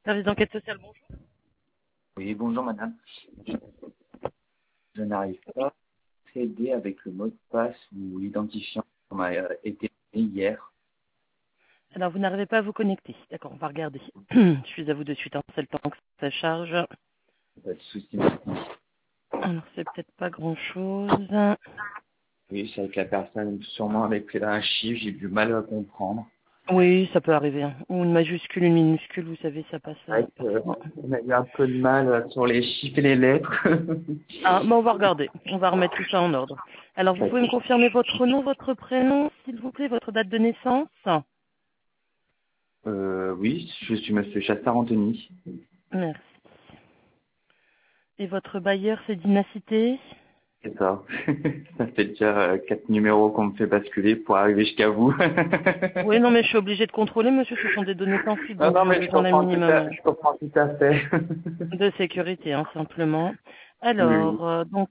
Service d'enquête sociale, bonjour. Oui, bonjour madame. Je n'arrive pas à accéder avec le mot de passe ou l'identifiant qui m'a été donné hier. Alors, vous n'arrivez pas à vous connecter. D'accord, on va regarder. Je suis à vous de suite, hein. C'est le temps que ça charge. Pas de souci, merci. Alors, c'est peut-être pas grand-chose. Oui, c'est avec la personne, sûrement avec un chiffre, j'ai du mal à comprendre. Oui, ça peut arriver, hein. Ou une majuscule, une minuscule, vous savez, ça passe C'est vrai parfaitement. qu'on a eu un peu de mal sur les chiffres et les lettres. Ah, on va regarder. On va remettre tout ça en ordre. Alors, vous pouvez me confirmer votre nom, votre prénom, s'il vous plaît, votre date de naissance? Oui, je suis monsieur Chassard-Anthony. Merci. Et votre bailleur, c'est Dynacité? C'est ça. Ça fait déjà 4 numéros qu'on me fait basculer pour arriver jusqu'à vous. Oui, non, mais je suis obligée de contrôler, monsieur, ce sont des données sensibles, Non, donc non, j'aurais mais besoin d'un minimum je comprends tout à fait. de sécurité, hein, simplement. Oui, Alors,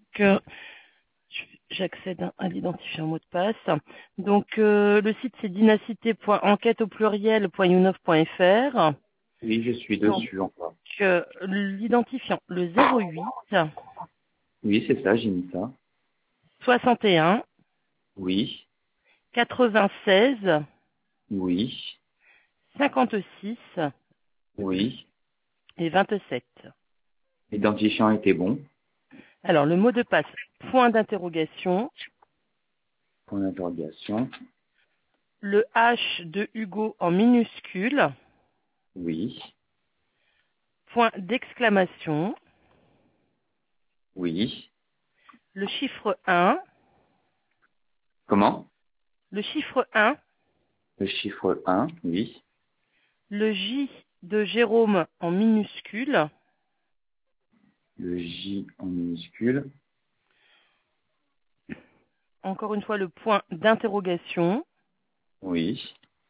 j'accède à l'identifiant mot de passe. Donc, le site, c'est dynacité.enquête au pluriel.younov.fr. oui, je suis Donc, dessus encore. l'identifiant, le 08 Oui, c'est ça, j'ai mis ça. 61 Oui, 96 oui, 56 oui. et 27. L'identifiant était bon. Alors, le mot de passe, point d'interrogation, Point d'interrogation. le H de Hugo en minuscule, Oui, point d'exclamation, oui. le chiffre 1, Comment? le chiffre 1, Le chiffre 1, oui. le J de Jérôme en minuscule, Le J en minuscule. encore une fois le point d'interrogation, Oui,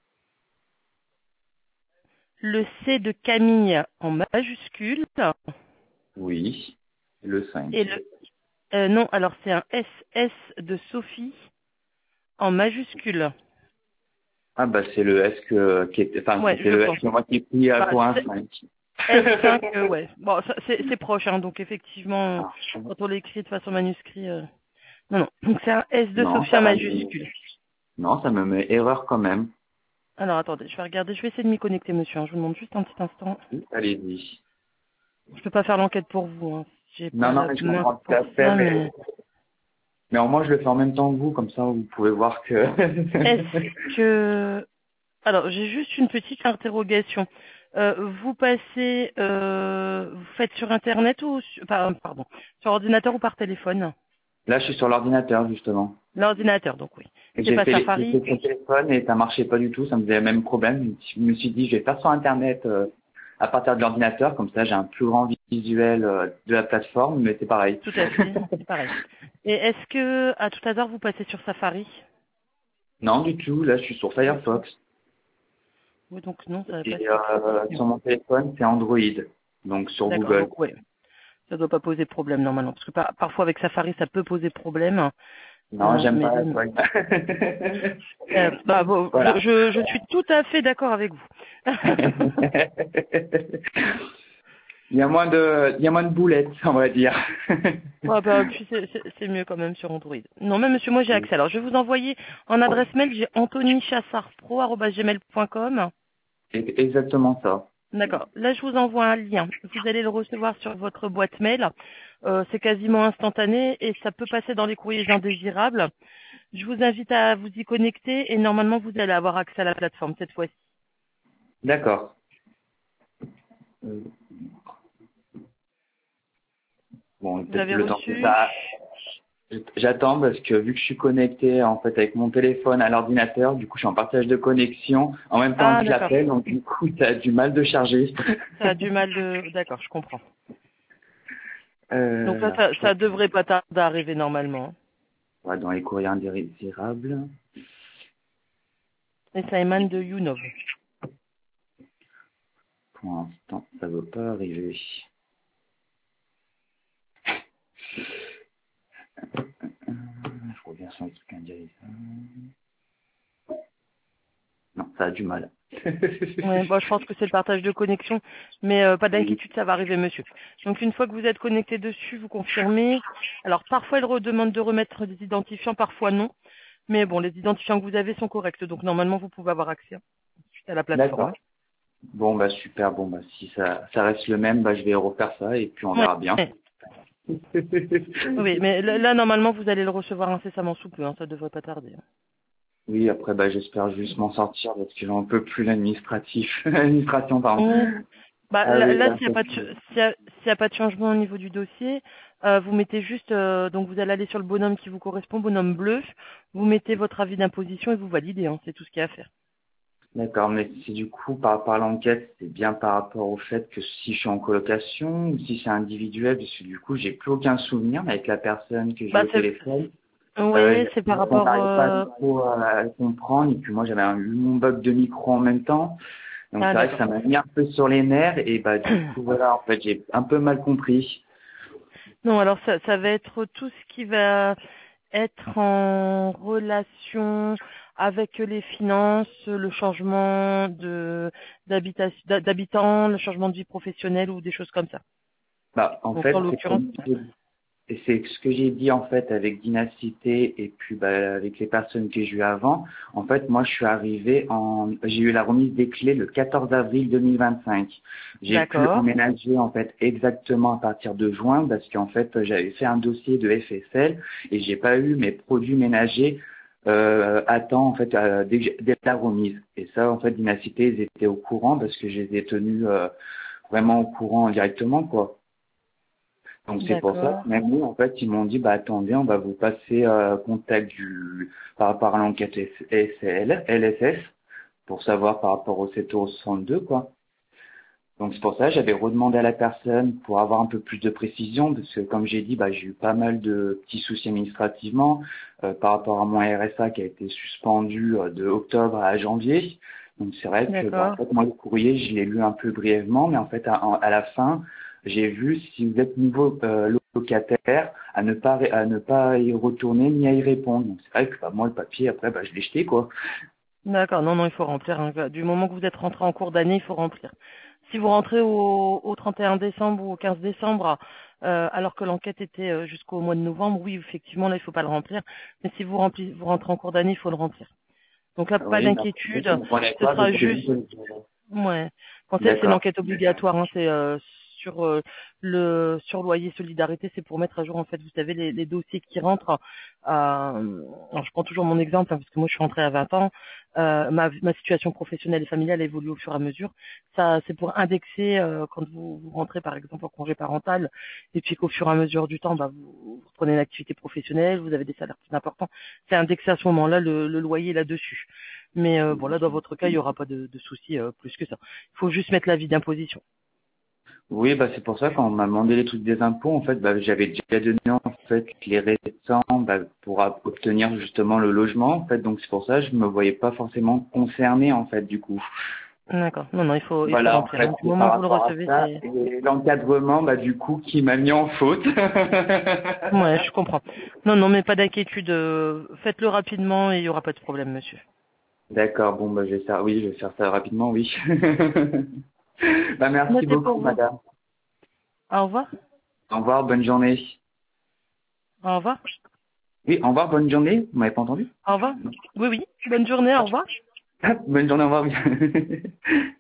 le C de Camille en majuscule, oui. Le 5. et non, alors c'est un SS de Sophie en majuscule. Ah bah c'est le S qui est, enfin Ouais, c'est je le S pense. que moi qui ai pris Bah, pour un 5. S5, ouais. Bon, c'est proche, hein, donc effectivement, quand on l'écrit de façon manuscrite, non, non. Donc c'est un S de Non, Sophie en majuscule. ça me met erreur quand même. Alors attendez, je vais regarder, je vais essayer de m'y connecter, monsieur, hein. Je vous demande juste un petit instant. Oui, allez-y. Je peux pas faire l'enquête pour vous, hein. J'ai Non, pas non, la mais je main comprends tout pour à fait, ça, mais mais au moins je le fais en même temps que vous, comme ça vous pouvez voir que... est-ce que... Alors, j'ai juste une petite interrogation. Vous passez, vous faites sur Internet ou, pardon, sur ordinateur ou par téléphone? Là, je suis sur l'ordinateur, justement. L'ordinateur, donc oui. Et C'est pas j'ai Safari? fait sur le téléphone et ça marchait pas du tout, ça me faisait le même problème. Je me suis dit, je vais faire sur Internet à partir de l'ordinateur, comme ça j'ai un plus grand visuel de la plateforme, mais c'est pareil. Tout à fait, c'est pareil. Et est-ce que, à tout hasard, vous passez sur Safari? Non, du tout, là je suis sur Du tout. Firefox. Oui, donc non, ça va pas Et être accessible. sur mon téléphone, c'est Android, donc sur D'accord, Google. donc oui. Ça doit pas poser problème normalement, parce que parfois avec Safari ça peut poser problème, Non, j'aime mais pas là non. Android. Bah, bon, Voilà. je suis tout à fait d'accord avec vous. Il y a moins de boulettes, on va dire. Ouais, bah, puis c'est mieux quand même sur Android. Non, mais monsieur, moi j'ai accès. Alors je vais vous envoyer en adresse mail, j'ai antonychassardpro@gmail.com. C'est exactement ça. D'accord. Là, je vous envoie un lien. Vous allez le recevoir sur votre boîte mail. C'est quasiment instantané et ça peut passer dans les courriers indésirables. Je vous invite à vous y connecter et normalement, vous allez avoir accès à la plateforme cette fois-ci. D'accord. Euh, Bon, Vous peut-être avez le temps que reçu? ça. J'attends parce que vu que je suis connecté en fait avec mon téléphone à l'ordinateur, du coup je suis en partage de connexion en même temps Ah, que je d'accord. l'appelle, donc du coup ça a du mal de charger. Ça a du mal de... D'accord, je comprends. Donc là, Alors, ça devrait pas tarder à arriver normalement. ouais, dans les courriers indésirables, Et ça émane de Younov. pour l'instant ça ne veut pas arriver. Je reviens sur le truc indésirable. Non, ça a du mal. Ouais, bon, je pense que c'est le partage de connexion, mais pas Oui, d'inquiétude, ça va arriver, monsieur. Donc une fois que vous êtes connecté dessus, vous confirmez. Alors parfois, il redemande de remettre des identifiants, parfois non. Mais bon, les identifiants que vous avez sont corrects, donc normalement, vous pouvez avoir accès à la plateforme. d'accord. Bon, bah super. Bon, bah si ça reste le même, bah je vais refaire ça et puis on Ouais. verra bien. Ouais. Oui, mais là, normalement, vous allez le recevoir incessamment sous peu, hein, ça devrait pas tarder. Oui, après, bah j'espère juste m'en sortir parce que j'en peux plus l'administratif. L'administration, pardon. Oui. Bah, Ah oui, là, là, s'il n'y a ça, pas de, s'il y a pas de changement au niveau du dossier, vous mettez juste, donc vous allez aller sur le bonhomme qui vous correspond, bonhomme bleu, vous mettez votre avis d'imposition et vous validez, hein, c'est tout ce qu'il y a à faire. d'accord, mais c'est du coup, par rapport à l'enquête, c'est bien par rapport au fait que si je suis en colocation ou si c'est individuel, parce que du coup, j'ai plus aucun souvenir avec la personne que j'ai Bah, au téléphone. oui, c'est par On rapport, n'arrive pas trop à comprendre, et puis moi, j'avais eu mon bug de micro en même temps. Donc ah, c'est vrai que d'accord. ça m'a mis un peu sur les nerfs, et bah du coup, voilà, en fait, j'ai un peu mal compris. Non, alors ça va être tout ce qui va être en relation avec les finances, le changement d'habitant, le changement de vie professionnelle ou des choses comme ça. Bah, en Donc en fait, c'est l'occurrence, comme et c'est ce que j'ai dit en fait avec Dynacité et puis bah, avec les personnes que j'ai eues avant. En fait, moi, je suis arrivé j'ai eu la remise des clés le 14 avril 2025. J'ai pu d'accord, emménager en fait exactement à partir de juin parce qu'en fait, j'avais fait un dossier de FSL et j'ai pas eu mes produits ménagers à temps en fait dès la remise. Et ça, en fait, Dynacité, ils étaient au courant parce que je les ai tenus vraiment au courant directement quoi. Donc c'est pour ça d'accord, que même nous, en fait, ils m'ont dit, bah attendez, on va vous passer contact par rapport à l'enquête LSS pour savoir par rapport au 7,62 quoi. Donc c'est pour ça que j'avais redemandé à la personne pour avoir un peu plus de précision, parce que comme j'ai dit, bah, j'ai eu pas mal de petits soucis administrativement par rapport à mon RSA qui a été suspendu de octobre à janvier. Donc c'est vrai que bah, en d'accord. fait, moi le courrier, je l'ai lu un peu brièvement, mais en fait à la fin, j'ai vu si vous êtes nouveau locataire à ne pas y retourner ni à y répondre. Donc c'est vrai que bah, moi le papier après bah, je l'ai jeté quoi. D'accord, non, non, il faut remplir, hein. Du moment que vous êtes rentré en cours d'année, il faut remplir. Si vous rentrez au 31 décembre ou au 15 décembre, alors que l'enquête était jusqu'au mois de novembre, oui, effectivement, là, il faut pas le remplir. Mais si vous rentrez en cours d'année, il faut le remplir. Donc là, Ah pas oui, bah, je d'inquiétude. comprenais Ce pas sera parce que juste, ouais. Quand c'est une d'accord. enquête obligatoire, hein, c'est sur le sur loyer solidarité, c'est pour mettre à jour en fait, vous savez, les dossiers qui rentrent. Alors je prends toujours mon exemple hein, parce que moi je suis rentrée à 20 ans. Ma situation professionnelle et familiale évolue au fur et à mesure. Ça, c'est pour indexer quand vous rentrez par exemple en congé parental et puis qu'au fur et à mesure du temps, bah, vous reprenez une activité professionnelle, vous avez des salaires plus importants. C'est indexé à ce moment-là le loyer là-dessus. Mais bon, là, dans votre cas, il n'y aura pas de souci plus que ça. Il faut juste mettre l'avis d'imposition. Oui, bah c'est pour ça quand on m'a demandé les trucs des impôts, en fait, bah, j'avais déjà donné en fait les récents bah, pour obtenir justement le logement, en fait, donc c'est pour ça que je me voyais pas forcément concerné en fait du coup. D'accord. Non, non, il faut Voilà, en remplir. fait, Hein. Du c'est moment par que vous le rapport à recevez, ça c'est... et l'encadrement, bah du coup, qui m'a mis en faute. Ouais, je comprends. Non, non, mais pas d'inquiétude. Faites-le rapidement et il n'y aura pas de problème, monsieur. D'accord, bon bah je vais faire, oui, je vais faire ça rapidement, oui. Bah merci Notez beaucoup, pour vous. madame. Au revoir. Au revoir, bonne journée. Au revoir. Oui, au revoir, bonne journée. Vous m'avez pas entendu? Au revoir. Oui, oui. Bonne journée. Au revoir. Bonne journée, au revoir. Oui.